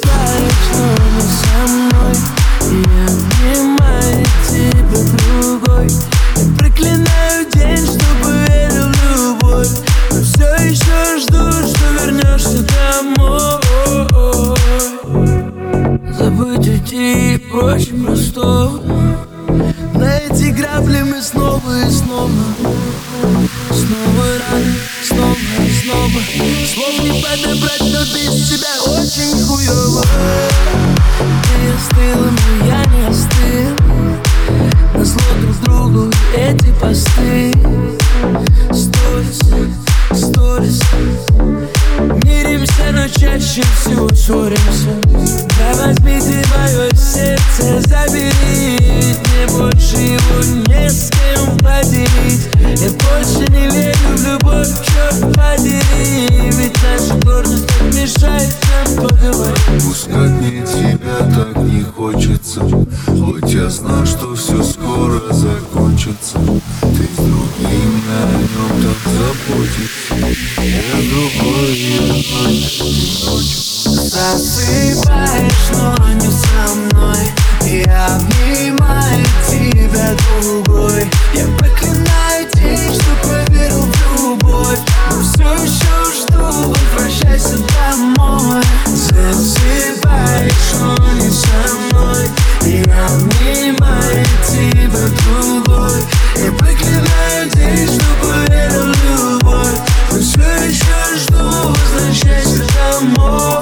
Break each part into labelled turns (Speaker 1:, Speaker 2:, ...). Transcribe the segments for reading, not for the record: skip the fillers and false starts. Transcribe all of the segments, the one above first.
Speaker 1: засыпаешь, но не со мной. Я обнимаю тебя другой. Я проклинаю день, что поверил в любовь, но все еще жду, что вернешься домой. Забыть уйти проще простого. На эти грабли мы снова и снова. Снова рано, снова и снова. Слов не подобрать, но без тебя очень хуёво. Ты остыла, но я не остыл. Назло друг другу эти посты. Сторис. Миримся, но чаще всего ссоримся. Да возьми ты мое сердце, забери. Мне больше его не с кем поделить. Я больше не верю в любовь, черт подери. Ведь наша гордость так мешает нам поговорить.
Speaker 2: Пускать мне тебя так не хочется, хоть я знаю, что все скоро закончится. Ты с другим на нем так заботишься. Я другой, я ночью.
Speaker 1: Засыпаешь, но не со мной. Я обнимаю тебя другой. Я проклинаю день, что поверил в любовь, но все еще жду, возвращайся домой. Засыпаешь, но не со мной. Я обнимаю тебя другой. Я проклинаю день, что поверил в любовь, но все еще жду, возвращайся домой.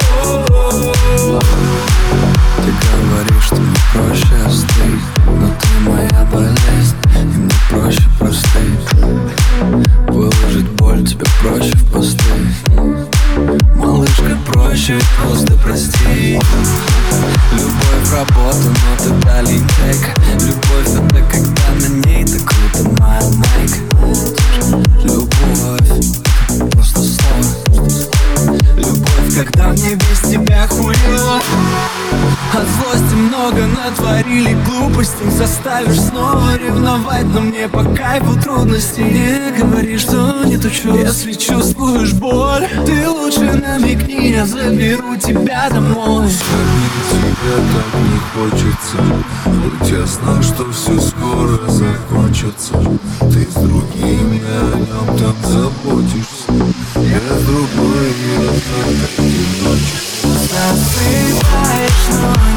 Speaker 3: Ты говоришь, что мне проще остыть, но ты моя болезнь, и мне проще простыть. Выложить боль тебе проще в посты. Малышка, проще ведь просто прости. Любовь работа, но ты та линейка. Любовь это когда на ней так круто, моя майка. Любовь просто слово. Любовь, когда мне без тебя хуёво. От злости много натворили глупостей. Заставишь снова ревновать, но мне по кайфу трудности. Не говори, что не тучу, если чувствуешь боль. Ты лучше намекни, я заберу тебя домой.
Speaker 2: Тебя так не хочется, хоть я знаю, что все скоро закончится. Ты с другим, я о нем там заботишься. Я с другой, я так одиночек.
Speaker 1: Засыпаешь, но